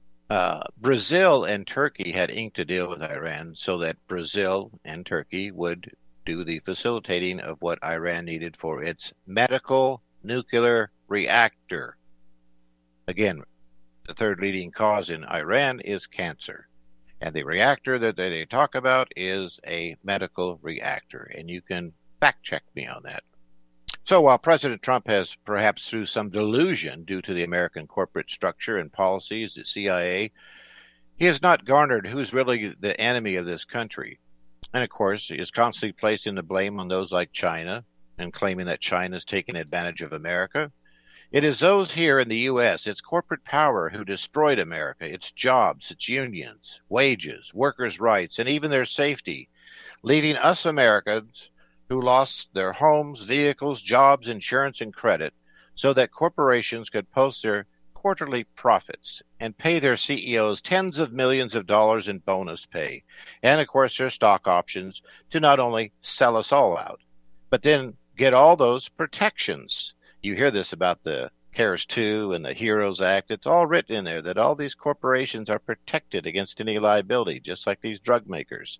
Brazil and Turkey had inked a deal with Iran so that Brazil and Turkey would do the facilitating of what Iran needed for its medical nuclear reactor. Again, the third leading cause in Iran is cancer. And the reactor that they talk about is a medical reactor. And you can fact check me on that. So while President Trump has, perhaps through some delusion due to the American corporate structure and policies, the CIA, he has not garnered who's really the enemy of this country. And of course, he is constantly placing the blame on those like China and claiming that China is taking advantage of America. It is those here in the U.S., its corporate power, who destroyed America, its jobs, its unions, wages, workers' rights, and even their safety, leaving us Americans who lost their homes, vehicles, jobs, insurance, and credit, so that corporations could post their quarterly profits and pay their CEOs tens of millions of dollars in bonus pay, and of course their stock options to not only sell us all out, but then get all those protections. You hear this about the CARES 2 and the HEROES Act. It's all written in there that all these corporations are protected against any liability, just like these drug makers.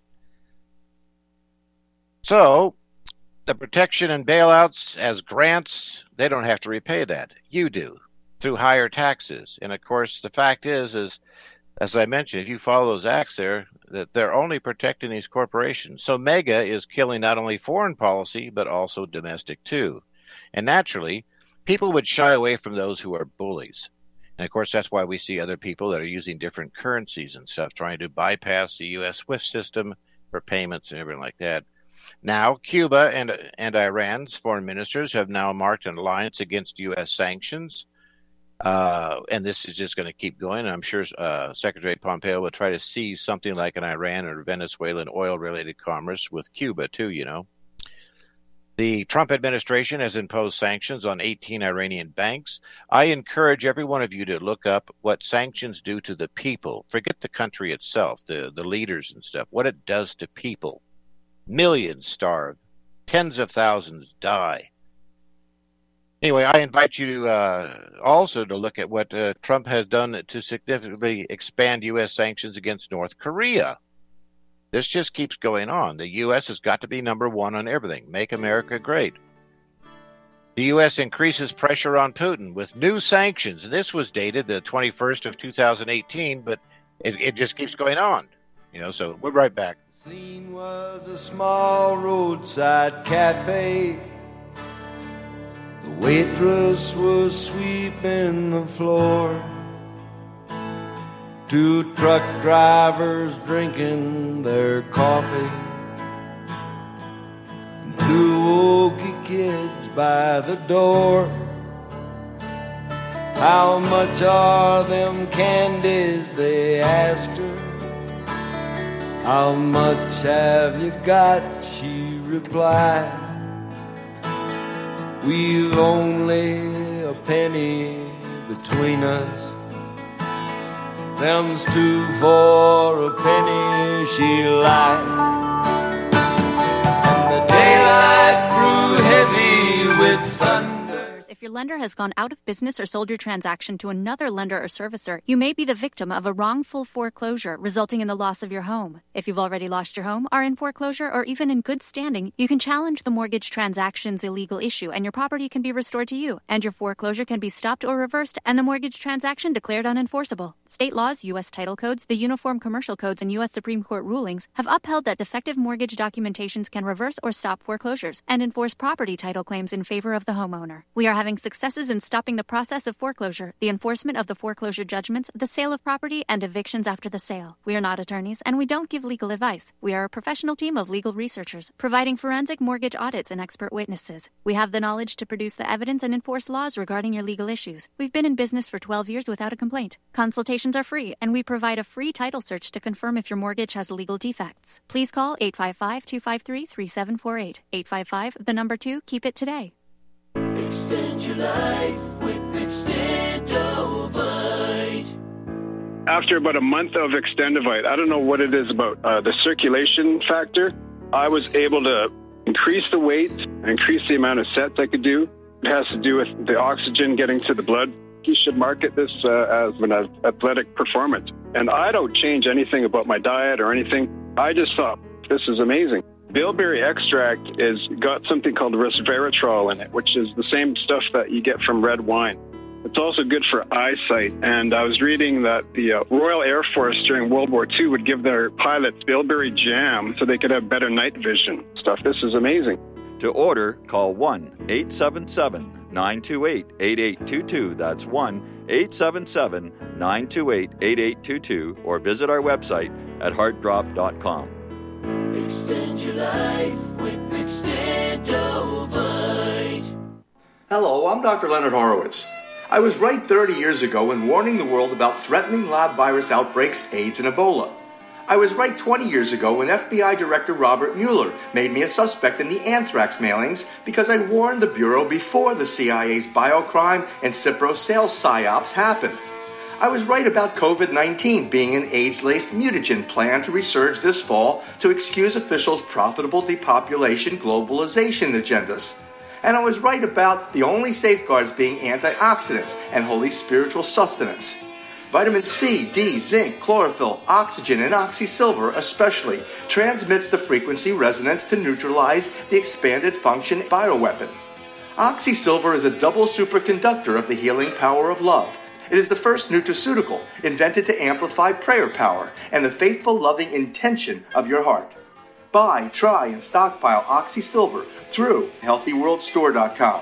So, the protection and bailouts as grants, they don't have to repay that. You do, through higher taxes. And of course, the fact is, as I mentioned, if you follow those acts there, that they're only protecting these corporations. So MEGA is killing not only foreign policy, but also domestic too. And naturally, people would shy away from those who are bullies. And of course, that's why we see other people that are using different currencies and stuff, trying to bypass the U.S. SWIFT system for payments and everything like that. Now, Cuba and Iran's foreign ministers have now marked an alliance against U.S. sanctions. And this is just going to keep going. I'm sure Secretary Pompeo will try to seize something like an Iran or Venezuelan oil-related commerce with Cuba, too, you know. The Trump administration has imposed sanctions on 18 Iranian banks. I encourage every one of you to look up what sanctions do to the people. Forget the country itself, the leaders and stuff, what it does to people. Millions starve. Tens of thousands die. Anyway, I invite you also to look at what Trump has done to significantly expand U.S. sanctions against North Korea. This just keeps going on. The U.S. has got to be number one on everything. Make America great. The U.S. increases pressure on Putin with new sanctions. This was dated the 21st of 2018, but it just keeps going on. So we're right back. The scene was a small roadside cafe. The waitress was sweeping the floor. 2 truck drivers drinking their coffee. 2 Okie kids by the door. How much are them candies, they asked her. How much have you got, she replied. We've only a penny between us. Them's 2 for a penny, she lied. And the daylight grew heavy with thunder. If your lender has gone out of business or sold your transaction to another lender or servicer, you may be the victim of a wrongful foreclosure, resulting in the loss of your home. If you've already lost your home, are in foreclosure, or even in good standing, you can challenge the mortgage transaction's illegal issue, and your property can be restored to you, and your foreclosure can be stopped or reversed, and the mortgage transaction declared unenforceable. State laws, U.S. title codes, the Uniform Commercial Codes, and U.S. Supreme Court rulings have upheld that defective mortgage documentations can reverse or stop foreclosures and enforce property title claims in favor of the homeowner. We are having successes in stopping the process of foreclosure, the enforcement of the foreclosure judgments, the sale of property, and evictions after the sale. We are not attorneys, and we don't give legal advice. We are a professional team of legal researchers, providing forensic mortgage audits and expert witnesses. We have the knowledge to produce the evidence and enforce laws regarding your legal issues. We've been in business for 12 years without a complaint. Consultations are free, and we provide a free title search to confirm if your mortgage has legal defects. Please call 855-253-3748. 855, the number 2, keep it today. Extend your life with Extendovite. After about a month of Extendovite, I don't know what it is about the circulation factor, I was able to increase the weight, increase the amount of sets I could do. It has to do with the oxygen getting to the blood. You should market this as an athletic performance. And I don't change anything about my diet or anything. I just thought, this is amazing. Bilberry extract is got something called resveratrol in it, which is the same stuff that you get from red wine. It's also good for eyesight. And I was reading that the Royal Air Force during World War II would give their pilots bilberry jam so they could have better night vision stuff. This is amazing. To order, call 1-877-928-8822. That's 1-877-928-8822. Or visit our website at heartdrop.com. Extend your life with Extendovite. Hello, I'm Dr. Leonard Horowitz. I was right 30 years ago in warning the world about threatening lab virus outbreaks, AIDS, and Ebola. I was right 20 years ago when FBI Director Robert Mueller made me a suspect in the anthrax mailings because I warned the Bureau before the CIA's biocrime and Cipro sales psyops happened. I was right about COVID-19 being an AIDS-laced mutagen planned to resurge this fall to excuse officials' profitable depopulation globalization agendas. And I was right about the only safeguards being antioxidants and holy spiritual sustenance. Vitamin C, D, zinc, chlorophyll, oxygen, and oxysilver especially transmits the frequency resonance to neutralize the expanded function bioweapon. Oxysilver is a double superconductor of the healing power of love. It is the first nutraceutical invented to amplify prayer power and the faithful, loving intention of your heart. Buy, try, and stockpile Oxysilver through HealthyWorldStore.com.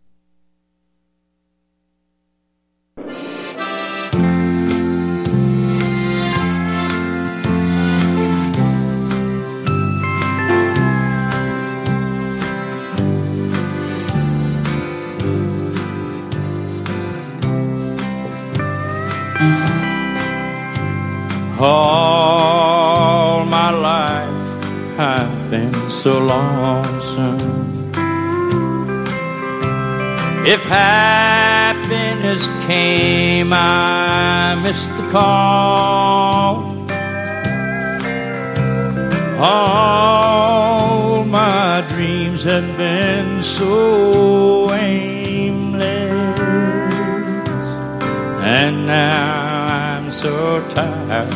All my life I've been so lonesome. If happiness came, I missed the call. All my dreams have been so aimless. And now I'm so tired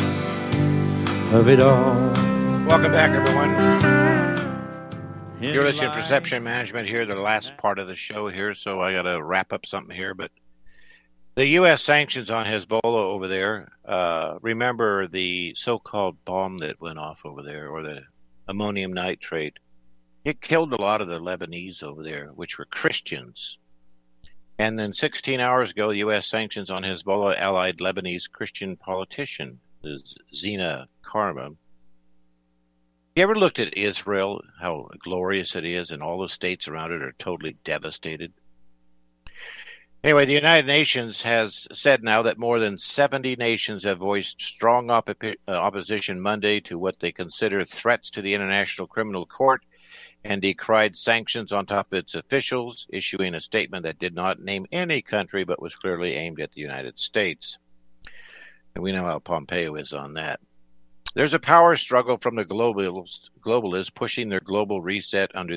of it all. Welcome back, everyone. You're listening to Perception Management here, the last part of the show here, so I got to wrap up something here. But the U.S. sanctions on Hezbollah over there, remember the so-called bomb that went off over there, or the ammonium nitrate. It killed a lot of the Lebanese over there, which were Christians. And then 16 hours ago, the U.S. sanctions on Hezbollah allied Lebanese Christian politician, Zina Karma. You ever looked at Israel, how glorious it is, and all the states around it are totally devastated? Anyway, the United Nations has said now that more than 70 nations have voiced strong opposition Monday to what they consider threats to the International Criminal Court and decried sanctions on top of its officials, issuing a statement that did not name any country but was clearly aimed at the United States. And we know how Pompeo is on that. There's a power struggle from the globalists pushing their global reset under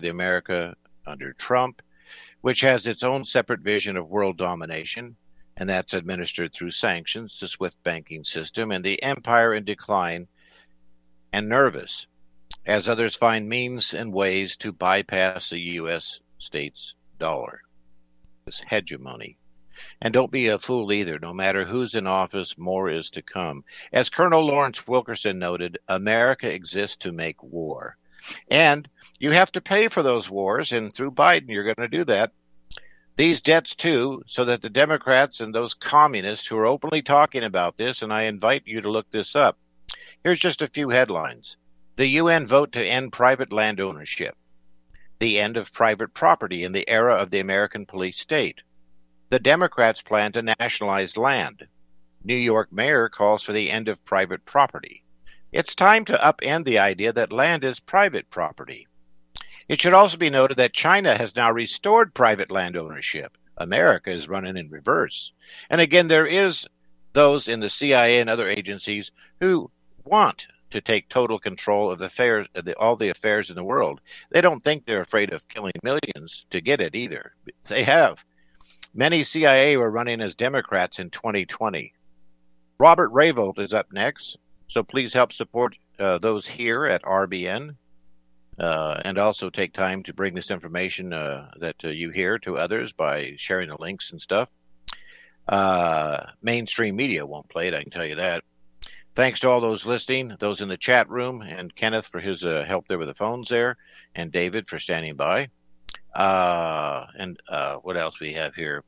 Trump, which has its own separate vision of world domination, and that's administered through sanctions, the SWIFT banking system, and the empire in decline and nervous, as others find means and ways to bypass the U.S. state's dollar, this hegemony. And don't be a fool either. No matter who's in office, more is to come. As Colonel Lawrence Wilkerson noted, America exists to make war. And you have to pay for those wars, and through Biden, you're going to do that. These debts, too, so that the Democrats and those communists who are openly talking about this, and I invite you to look this up. Here's just a few headlines. The UN vote to end private land ownership. The end of private property in the era of the American police state. The Democrats plan to nationalize land. New York mayor calls for the end of private property. It's time to upend the idea that land is private property. It should also be noted that China has now restored private land ownership. America is running in reverse. And again, there is those in the CIA and other agencies who want to take total control of all the affairs in the world. They don't think they're afraid of killing millions to get it either. They have. Many CIA were running as Democrats in 2020. Robert Rayvold is up next, so please help support those here at RBN, and also take time to bring this information that you hear to others by sharing the links and stuff. Mainstream media won't play it, I can tell you that. Thanks to all those listening, those in the chat room, and Kenneth for his help there with the phones there, and David for standing by. And what else we have here?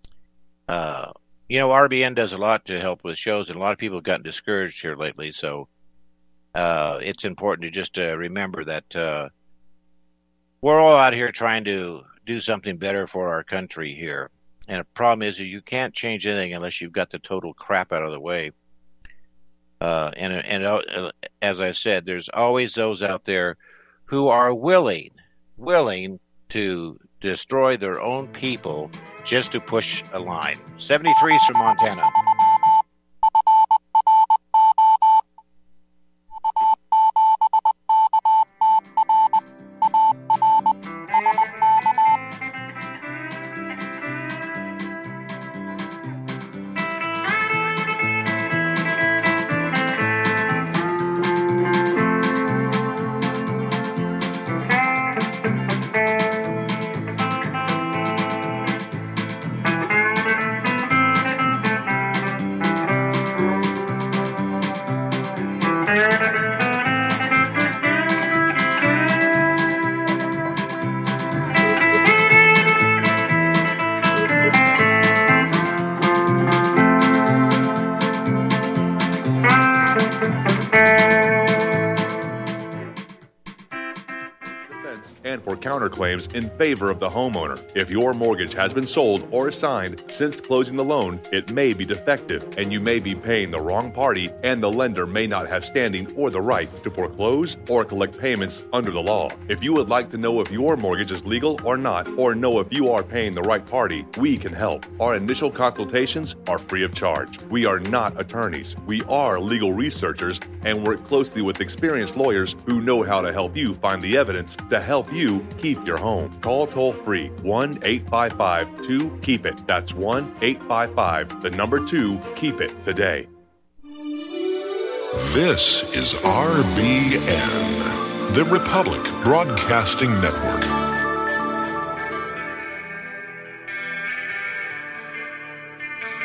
RBN does a lot to help with shows, and a lot of people have gotten discouraged here lately, so it's important to just remember that we're all out here trying to do something better for our country here. And the problem is you can't change anything unless you've got the total crap out of the way. And as I said, there's always those out there who are willing to destroy their own people just to push a line. 73 is from Montana. Counterclaims in favor of the homeowner. If your mortgage has been sold or assigned since closing the loan, it may be defective and you may be paying the wrong party, and the lender may not have standing or the right to foreclose or collect payments under the law. If you would like to know if your mortgage is legal or not, or know if you are paying the right party, we can help. Our initial consultations are free of charge. We are not attorneys. We are legal researchers and work closely with experienced lawyers who know how to help you find the evidence to help you 2, keep your home. Call toll-free 1-855-2-KEEP-IT. That's 1-855-2-KEEP-IT today. This is RBN, the Republic Broadcasting Network.